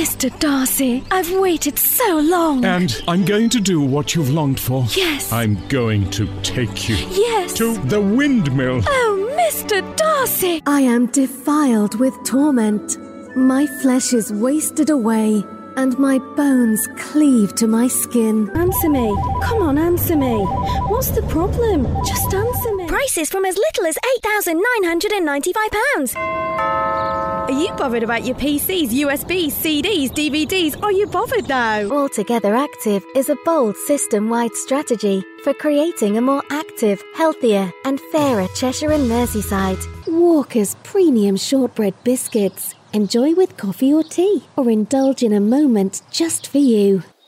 Mr. Darcy, I've waited so long. And I'm going to do what you've longed for. Yes. I'm going to take you. Yes. To the windmill. Oh, Mr. Darcy. I am defiled with torment. My flesh is wasted away, and my bones cleave to my skin. Answer me. Come on, answer me. What's the problem? Just answer me. Prices from as little as £8,995. Are you bothered about your PCs, USBs, CDs, DVDs? Are you bothered now? Altogether Active is a bold system-wide strategy for creating a more active, healthier and fairer Cheshire and Merseyside. Walker's Premium Shortbread Biscuits. Enjoy with coffee or tea, or indulge in a moment just for you.